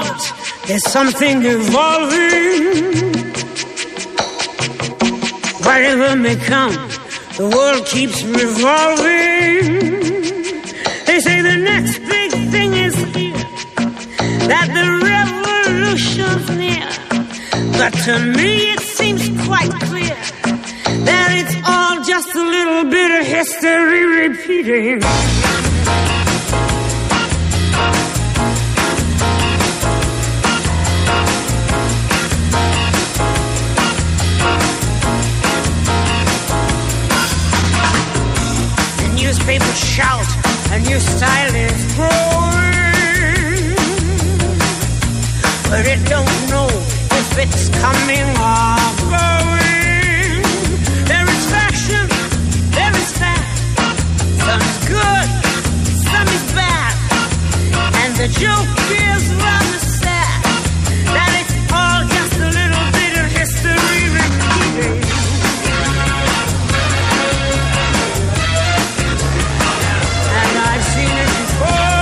shout, there's something evolving. Whatever may come, the world keeps revolving. They say the next big thing is here, that the revolution's near. But to me it seems quite clear that it's all just a little bit of history repeating. The newspapers shout, a new style is growing, but it don't know if it's coming or going. There is faction, there is fact. Some is good, some is bad. And the joke is rather sad, that it's all just a little bit of history repeating. And I've seen it before.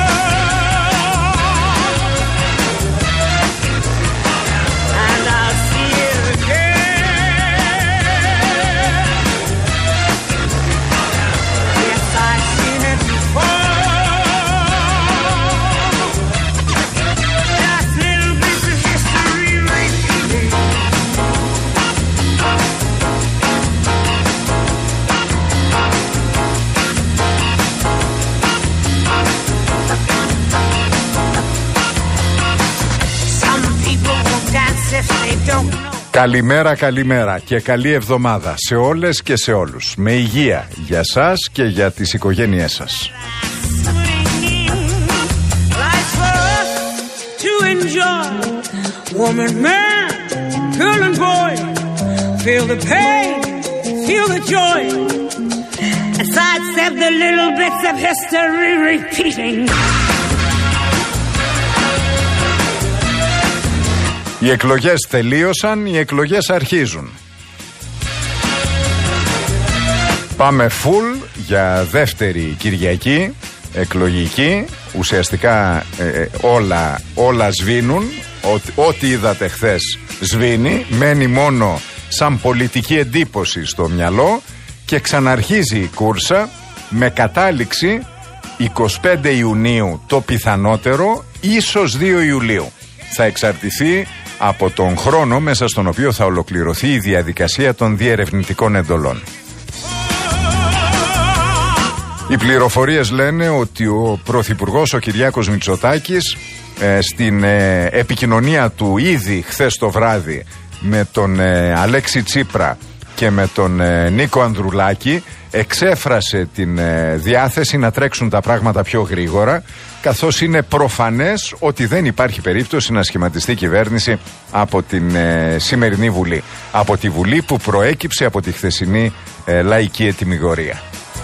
Καλημέρα, καλημέρα και καλή εβδομάδα σε όλες και σε όλους. Με υγεία για σας και για τις οικογένειές σας. Οι εκλογές τελείωσαν, οι εκλογές αρχίζουν. Πάμε full για δεύτερη Κυριακή εκλογική. Ουσιαστικά όλα σβήνουν. Ό,τι είδατε χθες σβήνει. Μένει μόνο σαν πολιτική εντύπωση στο μυαλό και ξαναρχίζει η κούρσα με κατάληξη 25 Ιουνίου το πιθανότερο, ίσως 2 Ιουλίου. Θα εξαρτηθεί από τον χρόνο μέσα στον οποίο θα ολοκληρωθεί η διαδικασία των διερευνητικών εντολών. Οι πληροφορίες λένε ότι ο Πρωθυπουργός, ο Κυριάκος Μητσοτάκης, στην επικοινωνία του ήδη χθες το βράδυ με τον Αλέξη Τσίπρα και με τον Νίκο Ανδρουλάκη, εξέφρασε την διάθεση να τρέξουν τα πράγματα πιο γρήγορα, καθώς είναι προφανές ότι δεν υπάρχει περίπτωση να σχηματιστεί κυβέρνηση από την σημερινή Βουλή, από τη Βουλή που προέκυψε από τη χθεσινή λαϊκή ετυμηγορία.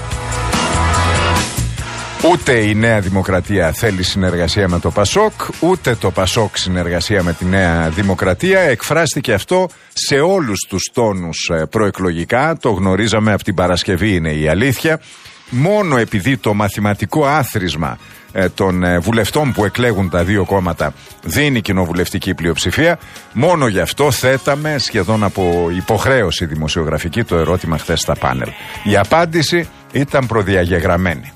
Ούτε η Νέα Δημοκρατία θέλει συνεργασία με το ΠΑΣΟΚ, ούτε το ΠΑΣΟΚ συνεργασία με τη Νέα Δημοκρατία. Εκφράστηκε αυτό σε όλους τους τόνους προεκλογικά, το γνωρίζαμε από την Παρασκευή, είναι η αλήθεια. Μόνο επειδή το μαθηματικό άθροισμα των βουλευτών που εκλέγουν τα δύο κόμματα δίνει κοινοβουλευτική πλειοψηφία, μόνο γι' αυτό θέταμε σχεδόν από υποχρέωση δημοσιογραφική το ερώτημα χθες στα πάνελ. Η απάντηση ήταν προδιαγεγραμμένη.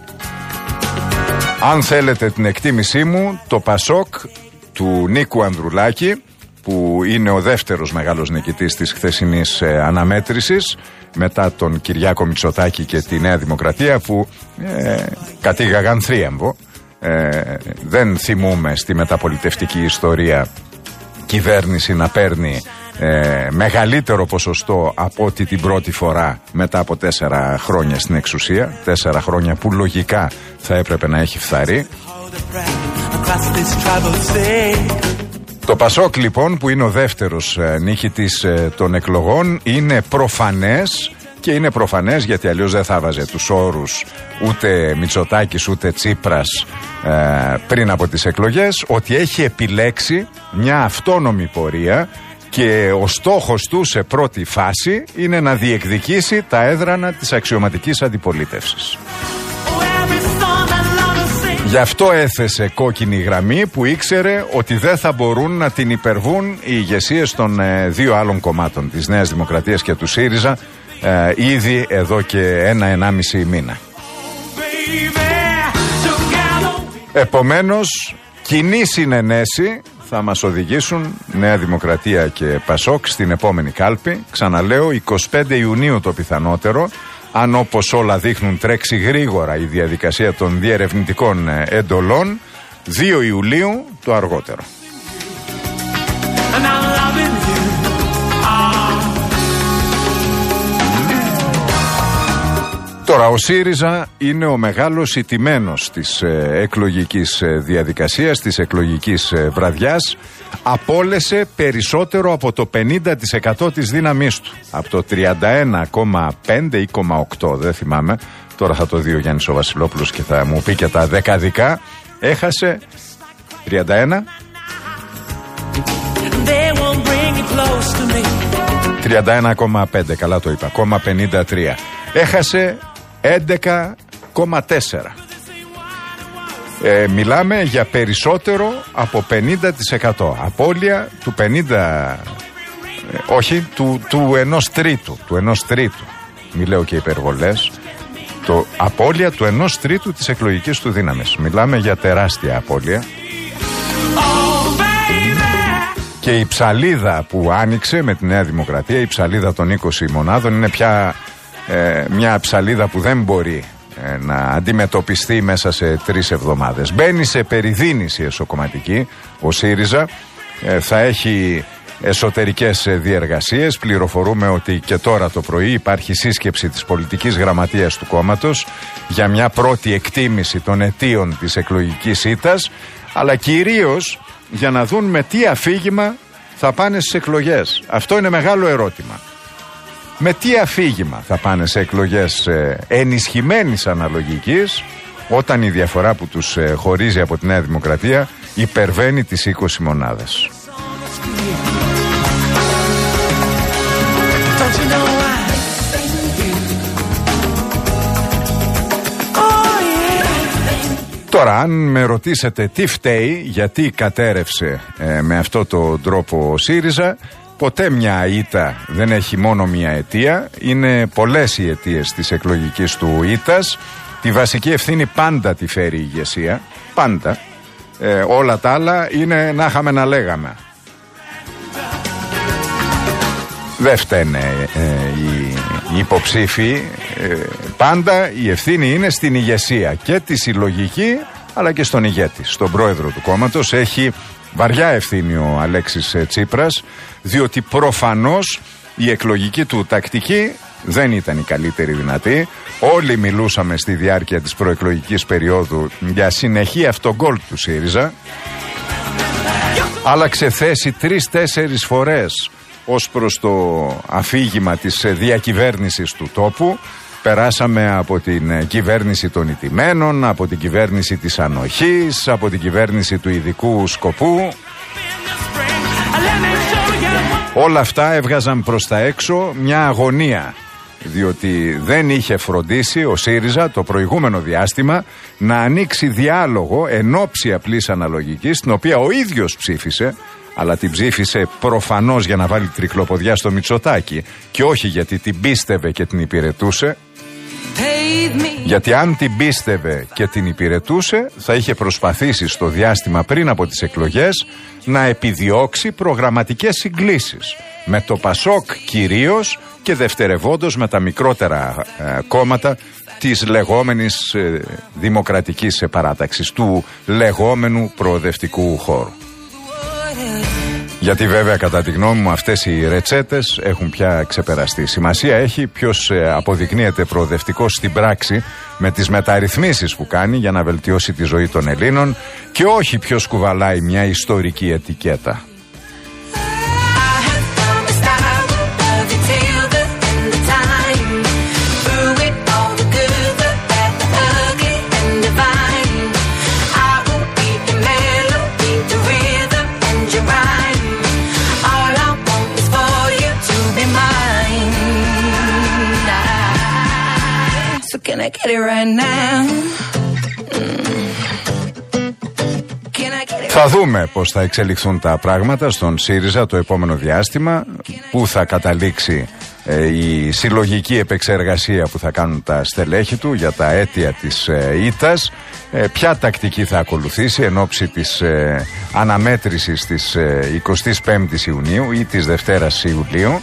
Αν θέλετε την εκτίμησή μου, το ΠΑΣΟΚ του Νίκου Ανδρουλάκη, που είναι ο δεύτερος μεγάλος νικητής της χθεσινής αναμέτρησης, μετά τον Κυριάκο Μητσοτάκη και τη Νέα Δημοκρατία, που κατήγαγαν θρίαμβο. Δεν θυμούμε στη μεταπολιτευτική ιστορία κυβέρνηση να παίρνει μεγαλύτερο ποσοστό από ό,τι την πρώτη φορά μετά από 4 χρόνια στην εξουσία, 4 χρόνια που λογικά θα έπρεπε να έχει φθαρεί. Το ΠΑΣΟΚ λοιπόν, που είναι ο δεύτερος νίκητης των εκλογών, είναι προφανές, και είναι προφανές γιατί αλλιώς δεν θα βάζε τους όρους ούτε Μητσοτάκης ούτε Τσίπρας πριν από τις εκλογές, ότι έχει επιλέξει μια αυτόνομη πορεία και ο στόχος του σε πρώτη φάση είναι να διεκδικήσει τα έδρανα της αξιωματικής αντιπολίτευσης. Γι' αυτό έθεσε κόκκινη γραμμή που ήξερε ότι δεν θα μπορούν να την υπερβούν οι ηγεσίες των δύο άλλων κομμάτων, της Νέας Δημοκρατίας και του ΣΥΡΙΖΑ, ήδη εδώ και 1-1,5 μήνα. Επομένως, κοινή συνενέση θα μας οδηγήσουν Νέα Δημοκρατία και Πασόκ στην επόμενη κάλπη. Ξαναλέω, 25 Ιουνίου το πιθανότερο, αν όπως όλα δείχνουν τρέξει γρήγορα η διαδικασία των διερευνητικών εντολών, 2 Ιουλίου το αργότερο. Τώρα, ο ΣΥΡΙΖΑ είναι ο μεγάλος ηττημένος της εκλογικής διαδικασίας, της εκλογικής βραδιάς. Απόλεσε περισσότερο από το 50% της δύναμής του. Από το 31,5 ή 0,8, δεν θυμάμαι. Τώρα θα το δει ο Γιάννης ο Βασιλόπουλος και θα μου πει και τα δεκαδικά. Έχασε 31. 31,5, καλά το είπα, 0,53. Έχασε 11,4. Μιλάμε για περισσότερο από 50%. Απώλεια του 50, όχι, του 1 τρίτου. Του 1 τρίτου. Μη λέω και υπερβολές. Το απώλεια του 1 τρίτου της εκλογικής του δύναμης. Μιλάμε για τεράστια απώλεια. Και η ψαλίδα που άνοιξε με τη Νέα Δημοκρατία, η ψαλίδα των 20 μονάδων, είναι πια μια ψαλίδα που δεν μπορεί να αντιμετωπιστεί μέσα σε 3 εβδομάδες. Μπαίνει σε περιδίνηση εσωκομματική ο ΣΥΡΙΖΑ, θα έχει εσωτερικές διεργασίες. Πληροφορούμε ότι και τώρα το πρωί υπάρχει σύσκεψη της πολιτικής γραμματείας του κόμματος για μια πρώτη εκτίμηση των αιτίων της εκλογικής ήττας, αλλά κυρίως για να δουν με τι αφήγημα θα πάνε στις εκλογές. Αυτό είναι μεγάλο ερώτημα. Με τι αφήγημα θα πάνε σε εκλογές ενισχυμένης αναλογικής, όταν η διαφορά που τους χωρίζει από τη Νέα Δημοκρατία υπερβαίνει τις 20 μονάδες. Τώρα, αν με ρωτήσετε τι φταίει, γιατί κατέρευσε με αυτόν τον τρόπο ο ΣΥΡΙΖΑ, ποτέ μια ήττα δεν έχει μόνο μια αιτία, είναι πολλές οι αιτίες της εκλογικής του ήττας. Τη βασική ευθύνη πάντα τη φέρει η ηγεσία, πάντα. Όλα τα άλλα είναι να είχαμε να λέγαμε. Δεν φταίνε οι υποψήφοι, πάντα η ευθύνη είναι στην ηγεσία και τη συλλογική, αλλά και στον ηγέτη, στον πρόεδρο του κόμματος. Έχει βαριά ευθύνη ο Αλέξης Τσίπρας, διότι προφανώς η εκλογική του τακτική δεν ήταν η καλύτερη δυνατή. Όλοι μιλούσαμε στη διάρκεια της προεκλογικής περίοδου για συνεχή αυτογκόλ του ΣΥΡΙΖΑ. Άλλαξε θέση 3-4 φορές ως προς το αφήγημα της διακυβέρνησης του τόπου. Περάσαμε από την κυβέρνηση των ηττημένων, από την κυβέρνηση της ανοχής, από την κυβέρνηση του ειδικού σκοπού. Όλα αυτά έβγαζαν προς τα έξω μια αγωνία, διότι δεν είχε φροντίσει ο ΣΥΡΙΖΑ το προηγούμενο διάστημα να ανοίξει διάλογο εν ώψη απλής αναλογικής, την οποία ο ίδιος ψήφισε, αλλά την ψήφισε προφανώς για να βάλει τρικλοποδιά στο Μητσοτάκη και όχι γιατί την πίστευε και την υπηρετούσε. Γιατί αν την πίστευε και την υπηρετούσε, θα είχε προσπαθήσει στο διάστημα πριν από τις εκλογές να επιδιώξει προγραμματικές συγκλήσεις με το Πασόκ κυρίως και δευτερευόντως με τα μικρότερα κόμματα της λεγόμενης δημοκρατικής παράταξης, του λεγόμενου προοδευτικού χώρου. Γιατί βέβαια κατά τη γνώμη μου αυτές οι ρετσέτες έχουν πια ξεπεραστεί. Σημασία έχει ποιος αποδεικνύεται προοδευτικός στην πράξη με τις μεταρρυθμίσεις που κάνει για να βελτιώσει τη ζωή των Ελλήνων και όχι ποιος κουβαλάει μια ιστορική ετικέτα. Can I get it right now? Θα δούμε πώς θα εξελιχθούν τα πράγματα στον ΣΥΡΙΖΑ το επόμενο διάστημα, πού θα καταλήξει η συλλογική επεξεργασία που θα κάνουν τα στελέχη του για τα αίτια της ήττας, ποια τακτική θα ακολουθήσει εν ώψη της αναμέτρησης της 25ης Ιουνίου ή της Δευτέρας Ιουλίου.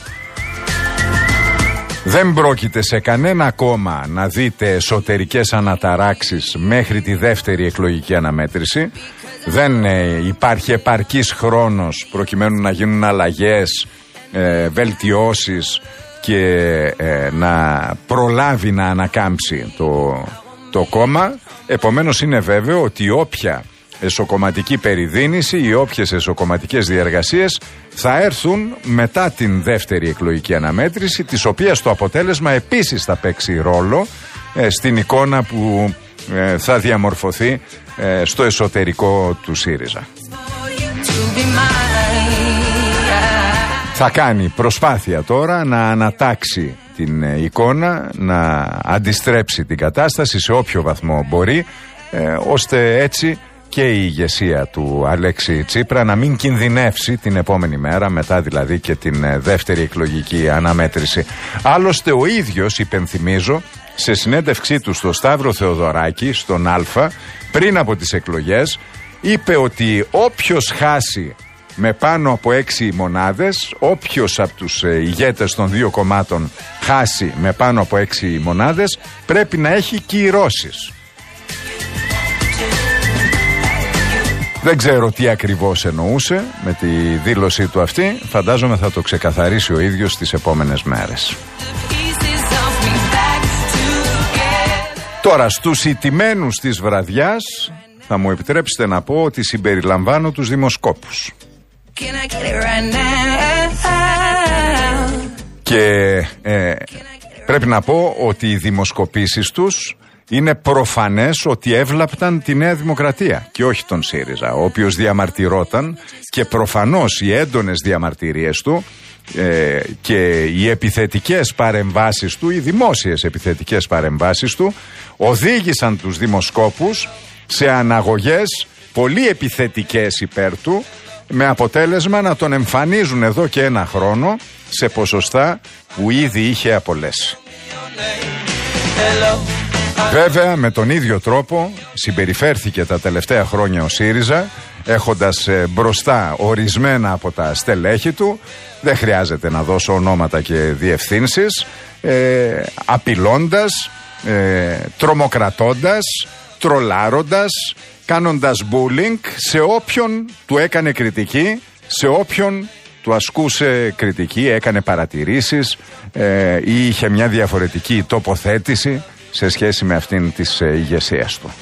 Δεν πρόκειται σε κανένα κόμμα να δείτε εσωτερικές αναταράξεις μέχρι τη δεύτερη εκλογική αναμέτρηση. Δεν υπάρχει επαρκής χρόνος προκειμένου να γίνουν αλλαγές, βελτιώσεις και να προλάβει να ανακάμψει το κόμμα. Επομένως είναι βέβαιο ότι όποια εσωκομματική περιδίνηση ή όποιες εσωκομματικές διεργασίες θα έρθουν μετά την δεύτερη εκλογική αναμέτρηση, της οποίας το αποτέλεσμα επίσης θα παίξει ρόλο στην εικόνα που θα διαμορφωθεί στο εσωτερικό του ΣΥΡΙΖΑ. Θα κάνει προσπάθεια τώρα να ανατάξει την εικόνα, να αντιστρέψει την κατάσταση σε όποιο βαθμό μπορεί, ώστε έτσι και η ηγεσία του Αλέξη Τσίπρα να μην κινδυνεύσει την επόμενη μέρα, μετά δηλαδή και την δεύτερη εκλογική αναμέτρηση. Άλλωστε ο ίδιος, υπενθυμίζω, σε συνέντευξή του στο Σταύρο Θεοδωράκη, στον Α, πριν από τις εκλογές, είπε ότι όποιος χάσει με πάνω από 6 μονάδες, όποιος από τους ηγέτες των δύο κομμάτων χάσει με πάνω από 6 μονάδες, πρέπει να έχει κυρώσεις. Δεν ξέρω τι ακριβώς εννοούσε με τη δήλωσή του αυτή. Φαντάζομαι θα το ξεκαθαρίσει ο ίδιος τις επόμενες μέρες. Τώρα στους ηττημένους της βραδιάς θα μου επιτρέψετε να πω ότι συμπεριλαμβάνω τους δημοσκόπους. Και πρέπει να πω ότι οι δημοσκοπήσεις τους είναι προφανές ότι έβλαπταν τη Νέα Δημοκρατία και όχι τον ΣΥΡΙΖΑ, ο οποίος διαμαρτυρόταν, και προφανώς οι έντονες διαμαρτυρίες του και οι επιθετικές παρεμβάσεις του, οι δημόσιες επιθετικές παρεμβάσεις του, οδήγησαν τους δημοσκόπους σε αναγωγές πολύ επιθετικές υπέρ του, με αποτέλεσμα να τον εμφανίζουν εδώ και ένα χρόνο σε ποσοστά που ήδη είχε απολέσει. Βέβαια με τον ίδιο τρόπο συμπεριφέρθηκε τα τελευταία χρόνια ο ΣΥΡΙΖΑ, έχοντας μπροστά ορισμένα από τα στελέχη του, δεν χρειάζεται να δώσω ονόματα και διευθύνσεις, απειλώντας, τρομοκρατώντας, τρολάροντας, κάνοντας bullying σε όποιον του έκανε κριτική, σε όποιον του ασκούσε κριτική, έκανε παρατηρήσεις ή είχε μια διαφορετική τοποθέτηση σε σχέση με αυτήν της ηγεσίας του.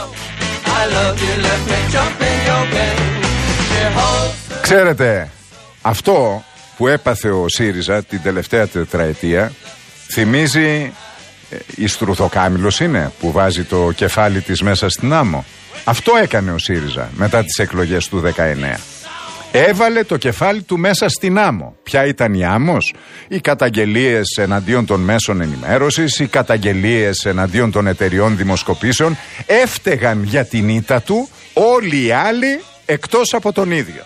Ξέρετε, αυτό που έπαθε ο ΣΥΡΙΖΑ την τελευταία τετραετία θυμίζει, η Στρουθοκάμιλος είναι που βάζει το κεφάλι της μέσα στην άμμο. Αυτό έκανε ο ΣΥΡΙΖΑ μετά τις εκλογές του 19. Έβαλε το κεφάλι του μέσα στην άμμο. Ποια ήταν η άμμος? Οι καταγγελίες εναντίον των μέσων ενημέρωσης, οι καταγγελίες εναντίον των εταιριών δημοσκοπήσεων. Έφταιγαν για την ήττα του όλοι οι άλλοι εκτός από τον ίδιο.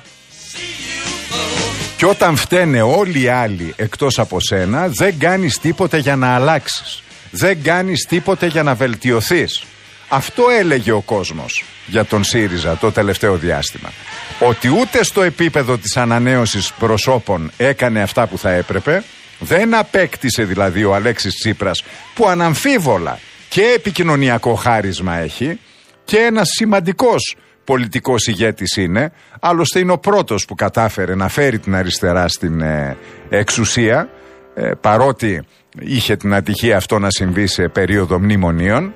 Και όταν φταίνε όλοι οι άλλοι εκτός από σένα, δεν κάνεις τίποτε για να αλλάξεις. Δεν κάνεις τίποτε για να βελτιωθείς. Αυτό έλεγε ο κόσμος για τον ΣΥΡΙΖΑ το τελευταίο διάστημα. Ότι ούτε στο επίπεδο της ανανέωσης προσώπων έκανε αυτά που θα έπρεπε, δεν απέκτησε δηλαδή ο Αλέξης Τσίπρας, που αναμφίβολα και επικοινωνιακό χάρισμα έχει και ένας σημαντικός πολιτικός ηγέτης είναι, άλλωστε είναι ο πρώτος που κατάφερε να φέρει την αριστερά στην εξουσία, παρότι είχε την ατυχία αυτό να συμβεί σε περίοδο μνημονίων.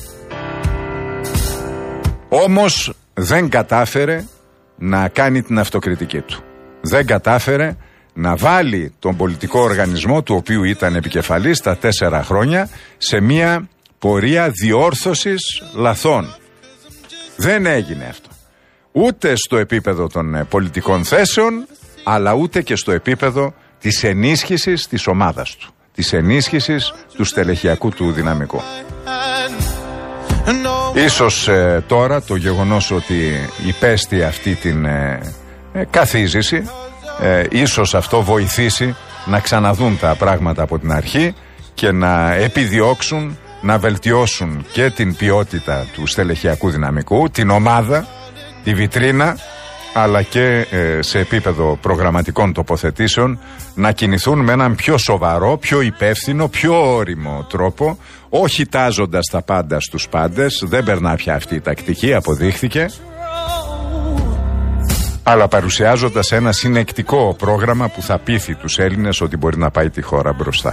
Όμως δεν κατάφερε να κάνει την αυτοκριτική του. Δεν κατάφερε να βάλει τον πολιτικό οργανισμό, του οποίου ήταν επικεφαλής τα 4 χρόνια, σε μια πορεία διόρθωσης λαθών. Δεν έγινε αυτό. Ούτε στο επίπεδο των πολιτικών θέσεων, αλλά ούτε και στο επίπεδο της ενίσχυσης της ομάδας του, της ενίσχυσης του στελεχειακού του δυναμικού. Ίσως τώρα το γεγονός ότι υπέστη αυτή την καθίζηση, ίσως αυτό βοηθήσει να ξαναδούν τα πράγματα από την αρχή και να επιδιώξουν να βελτιώσουν και την ποιότητα του στελεχειακού δυναμικού, την ομάδα, τη βιτρίνα, αλλά και σε επίπεδο προγραμματικών τοποθετήσεων να κινηθούν με έναν πιο σοβαρό, πιο υπεύθυνο, πιο ώριμο τρόπο, όχι τάζοντας τα πάντα στους πάντες, δεν περνά πια αυτή η τακτική, αποδείχθηκε, αλλά παρουσιάζοντας ένα συνεκτικό πρόγραμμα που θα πείθει τους Έλληνες ότι μπορεί να πάει τη χώρα μπροστά.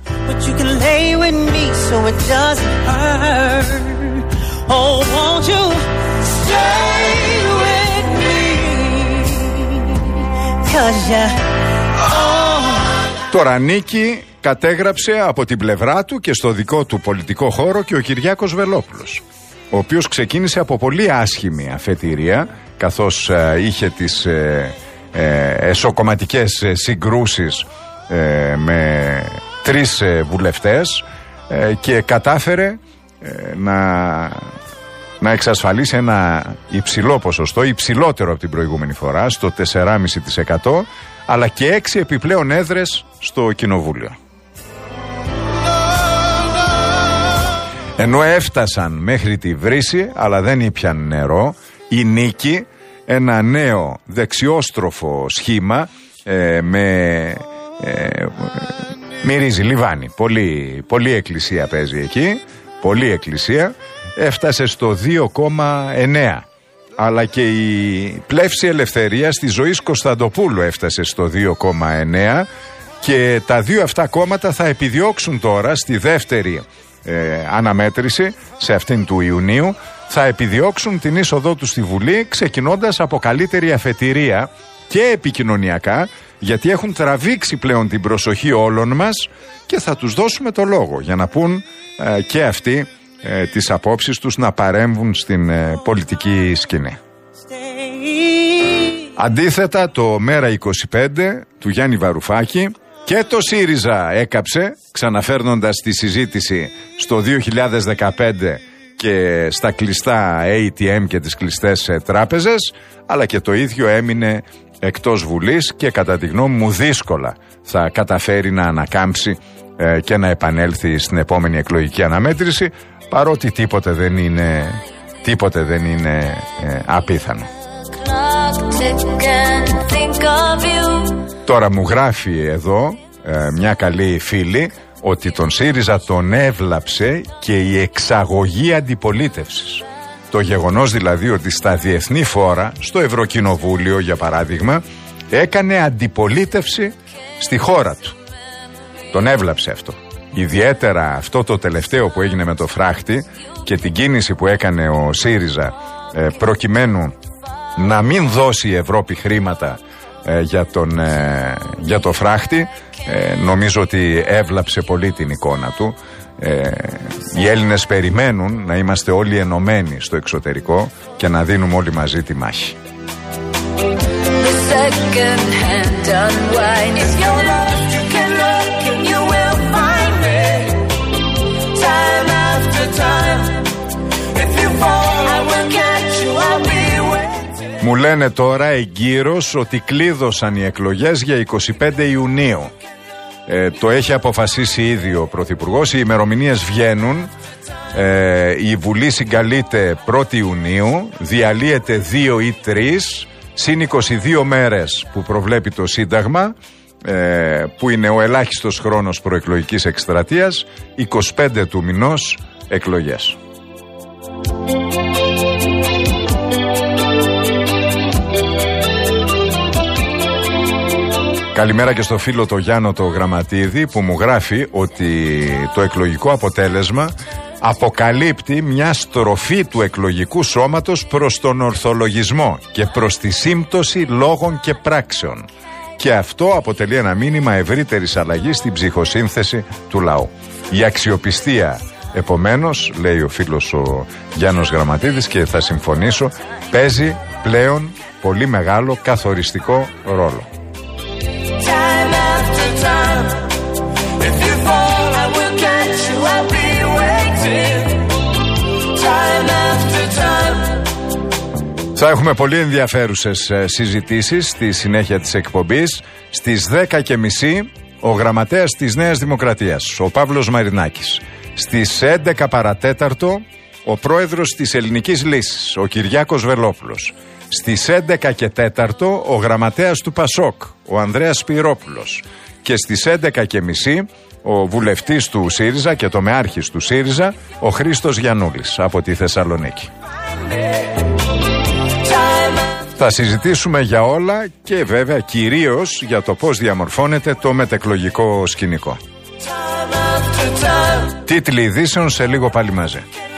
Τώρα Νίκη κατέγραψε από την πλευρά του και στο δικό του πολιτικό χώρο και ο Κυριάκος Βελόπουλος, ο οποίος ξεκίνησε από πολύ άσχημη αφετηρία, καθώς είχε τις εσωκομματικές συγκρούσεις με 3 βουλευτές και κατάφερε να εξασφαλίσει ένα υψηλό ποσοστό, υψηλότερο από την προηγούμενη φορά, στο 4,5%, αλλά και 6 επιπλέον έδρες στο Κοινοβούλιο. Ενώ έφτασαν μέχρι τη βρύση, αλλά δεν ήπιαν νερό, η Νίκη, ένα νέο δεξιόστροφο σχήμα μυρίζει λιβάνι. Πολύ εκκλησία παίζει εκεί, πολύ εκκλησία. Έφτασε στο 2,9. Αλλά και η πλεύση ελευθερίας της Ζωής Κωνσταντοπούλου έφτασε στο 2,9 και τα δύο αυτά κόμματα θα επιδιώξουν τώρα στη δεύτερη αναμέτρηση, σε αυτήν του Ιουνίου, θα επιδιώξουν την είσοδό του στη Βουλή, ξεκινώντας από καλύτερη αφετηρία και επικοινωνιακά, γιατί έχουν τραβήξει πλέον την προσοχή όλων μας και θα τους δώσουμε το λόγο για να πούν και αυτοί τις απόψεις τους, να παρέμβουν στην πολιτική σκηνή. Αντίθετα, το ΜέΡΑ25 του Γιάννη Βαρουφάκη και το ΣΥΡΙΖΑ έκαψε, ξαναφέρνοντας τη συζήτηση στο 2015 και στα κλειστά ATM και τις κλειστές τράπεζες, αλλά και το ίδιο έμεινε εκτός Βουλής και κατά τη γνώμη μου δύσκολα θα καταφέρει να ανακάμψει και να επανέλθει στην επόμενη εκλογική αναμέτρηση, παρότι τίποτε δεν είναι απίθανο. Τώρα μου γράφει εδώ μια καλή φίλη ότι τον ΣΥΡΙΖΑ τον έβλαψε και η εξαγωγή αντιπολίτευσης. Το γεγονός δηλαδή ότι στα διεθνή φόρα, στο Ευρωκοινοβούλιο για παράδειγμα, έκανε αντιπολίτευση στη χώρα του. Τον έβλαψε αυτό. Ιδιαίτερα αυτό το τελευταίο που έγινε με το φράχτη και την κίνηση που έκανε ο ΣΥΡΙΖΑ προκειμένου να μην δώσει η Ευρώπη χρήματα για το φράχτη, νομίζω ότι έβλαψε πολύ την εικόνα του. Οι Έλληνες περιμένουν να είμαστε όλοι ενωμένοι στο εξωτερικό και να δίνουμε όλοι μαζί τη μάχη. Μου λένε τώρα εγκύρως ότι κλείδωσαν οι εκλογές για 25 Ιουνίου. Το έχει αποφασίσει ήδη ο Πρωθυπουργός, οι ημερομηνίες βγαίνουν. Η Βουλή συγκαλείται 1η Ιουνίου, διαλύεται 2 ή 3, συν 22 μέρες που προβλέπει το Σύνταγμα, που είναι ο ελάχιστος χρόνος προεκλογικής εκστρατείας, 25 του μηνός εκλογές. Καλημέρα και στο φίλο το Γιάννο το Γραμματίδη που μου γράφει ότι το εκλογικό αποτέλεσμα αποκαλύπτει μια στροφή του εκλογικού σώματος προς τον ορθολογισμό και προς τη σύμπτωση λόγων και πράξεων. Και αυτό αποτελεί ένα μήνυμα ευρύτερης αλλαγής στην ψυχοσύνθεση του λαού. Η αξιοπιστία, επομένως, λέει ο φίλος ο Γιάννος Γραμματίδης και θα συμφωνήσω, παίζει πλέον πολύ μεγάλο καθοριστικό ρόλο. Time Θα έχουμε πολύ ενδιαφέρουσες συζητήσεις στη συνέχεια της εκπομπής. Στις 10:30 ο γραμματέας της Νέας Δημοκρατίας, ο Παύλος Μαρινάκης. Στις 11 παρατέταρτο ο πρόεδρος της Ελληνικής Λύσης, ο Κυριάκος Βελόπουλος. Στις 11:04 ο γραμματέας του Πασόκ, ο Ανδρέας Σπυρόπουλος. Και στις 11:30 ο βουλευτής του ΣΥΡΙΖΑ και τομεάρχης του ΣΥΡΙΖΑ, ο Χρήστος Γιαννούλης από τη Θεσσαλονίκη. Θα συζητήσουμε για όλα και βέβαια κυρίως για το πώς διαμορφώνεται το μετεκλογικό σκηνικό. Τίτλοι ειδήσεων σε λίγο πάλι μαζί.